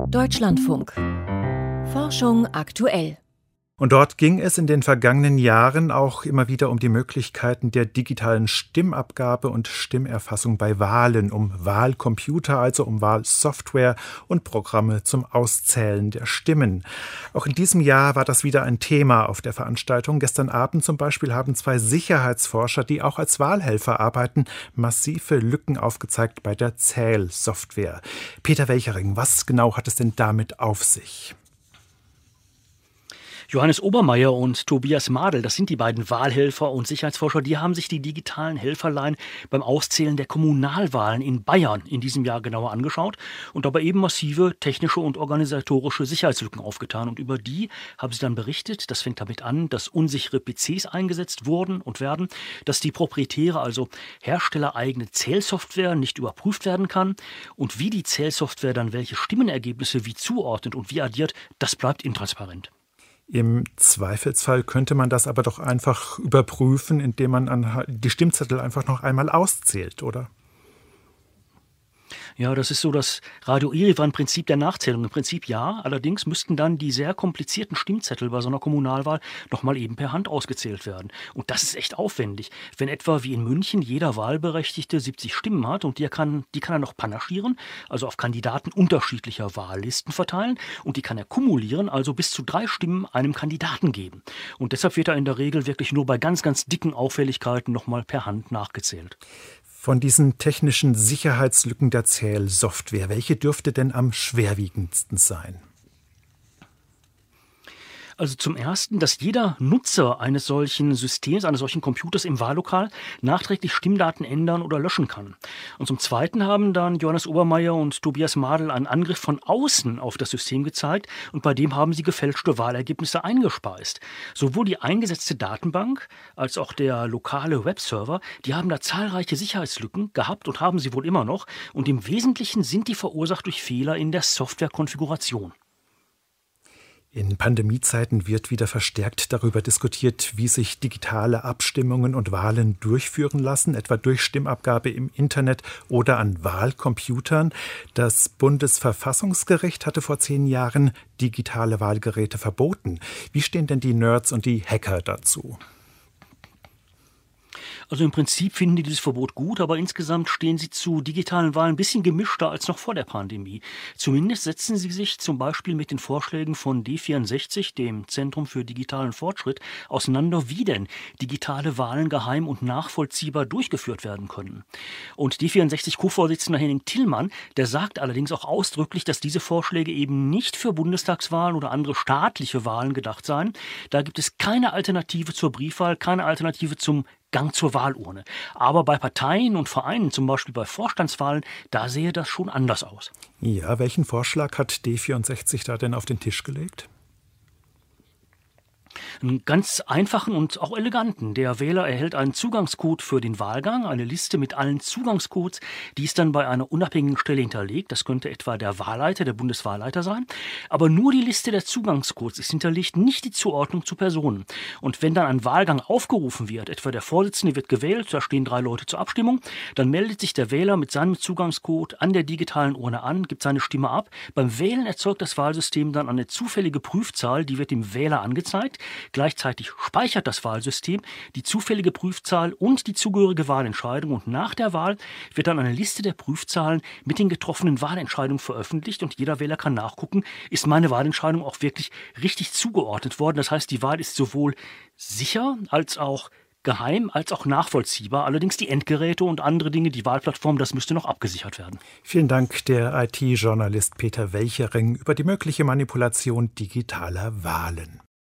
Deutschlandfunk. Forschung aktuell. Und dort ging es in den vergangenen Jahren auch immer wieder um die Möglichkeiten der digitalen Stimmabgabe und Stimmerfassung bei Wahlen, um Wahlcomputer, also um Wahlsoftware und Programme zum Auszählen der Stimmen. Auch in diesem Jahr war das wieder ein Thema auf der Veranstaltung. Gestern Abend zum Beispiel haben 2 Sicherheitsforscher, die auch als Wahlhelfer arbeiten, massive Lücken aufgezeigt bei der Zählsoftware. Peter Welchering, was genau hat es denn damit auf sich? Johannes Obermeier und Tobias Madel, das sind die beiden Wahlhelfer und Sicherheitsforscher, die haben sich die digitalen Helferlein beim Auszählen der Kommunalwahlen in Bayern in diesem Jahr genauer angeschaut und dabei eben massive technische und organisatorische Sicherheitslücken aufgetan. Und über die haben sie dann berichtet, das fängt damit an, dass unsichere PCs eingesetzt wurden und werden, dass die proprietäre, also herstellereigene Zählsoftware nicht überprüft werden kann und wie die Zählsoftware dann welche Stimmenergebnisse wie zuordnet und wie addiert, das bleibt intransparent. Im Zweifelsfall könnte man das aber doch einfach überprüfen, indem man die Stimmzettel einfach noch einmal auszählt, oder? Ja, das ist so das Radio-Erivan-Prinzip der Nachzählung. Im Prinzip ja, allerdings müssten dann die sehr komplizierten Stimmzettel bei so einer Kommunalwahl nochmal eben per Hand ausgezählt werden. Und das ist echt aufwendig. Wenn etwa wie in München jeder Wahlberechtigte 70 Stimmen hat und die kann er noch panaschieren, also auf Kandidaten unterschiedlicher Wahllisten verteilen und die kann er kumulieren, also bis zu 3 Stimmen einem Kandidaten geben. Und deshalb wird er in der Regel wirklich nur bei ganz, ganz dicken Auffälligkeiten nochmal per Hand nachgezählt. Von diesen technischen Sicherheitslücken der Zählsoftware, welche dürfte denn am schwerwiegendsten sein? Also zum Ersten, dass jeder Nutzer eines solchen Systems, eines solchen Computers im Wahllokal nachträglich Stimmdaten ändern oder löschen kann. Und zum Zweiten haben dann Johannes Obermeier und Tobias Madel einen Angriff von außen auf das System gezeigt und bei dem haben sie gefälschte Wahlergebnisse eingespeist. Sowohl die eingesetzte Datenbank als auch der lokale Webserver, die haben da zahlreiche Sicherheitslücken gehabt und haben sie wohl immer noch und im Wesentlichen sind die verursacht durch Fehler in der Softwarekonfiguration. In Pandemiezeiten wird wieder verstärkt darüber diskutiert, wie sich digitale Abstimmungen und Wahlen durchführen lassen, etwa durch Stimmabgabe im Internet oder an Wahlcomputern. Das Bundesverfassungsgericht hatte vor 10 Jahren digitale Wahlgeräte verboten. Wie stehen denn die Nerds und die Hacker dazu? Also im Prinzip finden die dieses Verbot gut, aber insgesamt stehen sie zu digitalen Wahlen ein bisschen gemischter als noch vor der Pandemie. Zumindest setzen sie sich zum Beispiel mit den Vorschlägen von D64, dem Zentrum für digitalen Fortschritt, auseinander, wie denn digitale Wahlen geheim und nachvollziehbar durchgeführt werden können. Und D64-Co-Vorsitzender Henning Tillmann, der sagt allerdings auch ausdrücklich, dass diese Vorschläge eben nicht für Bundestagswahlen oder andere staatliche Wahlen gedacht seien. Da gibt es keine Alternative zur Briefwahl, keine Alternative zum Gang zur Wahlurne. Aber bei Parteien und Vereinen, zum Beispiel bei Vorstandswahlen, da sehe das schon anders aus. Ja, welchen Vorschlag hat D64 da denn auf den Tisch gelegt? Einen ganz einfachen und auch eleganten. Der Wähler erhält einen Zugangscode für den Wahlgang, eine Liste mit allen Zugangscodes, die ist dann bei einer unabhängigen Stelle hinterlegt. Das könnte etwa der Wahlleiter, der Bundeswahlleiter sein. Aber nur die Liste der Zugangscodes ist hinterlegt, nicht die Zuordnung zu Personen. Und wenn dann ein Wahlgang aufgerufen wird, etwa der Vorsitzende wird gewählt, da stehen 3 Leute zur Abstimmung, dann meldet sich der Wähler mit seinem Zugangscode an der digitalen Urne an, gibt seine Stimme ab. Beim Wählen erzeugt das Wahlsystem dann eine zufällige Prüfzahl, die wird dem Wähler angezeigt. Gleichzeitig speichert das Wahlsystem die zufällige Prüfzahl und die zugehörige Wahlentscheidung und nach der Wahl wird dann eine Liste der Prüfzahlen mit den getroffenen Wahlentscheidungen veröffentlicht und jeder Wähler kann nachgucken, ist meine Wahlentscheidung auch wirklich richtig zugeordnet worden. Das heißt, die Wahl ist sowohl sicher als auch geheim als auch nachvollziehbar. Allerdings die Endgeräte und andere Dinge, die Wahlplattform, das müsste noch abgesichert werden. Vielen Dank, der IT-Journalist Peter Welchering über die mögliche Manipulation digitaler Wahlen.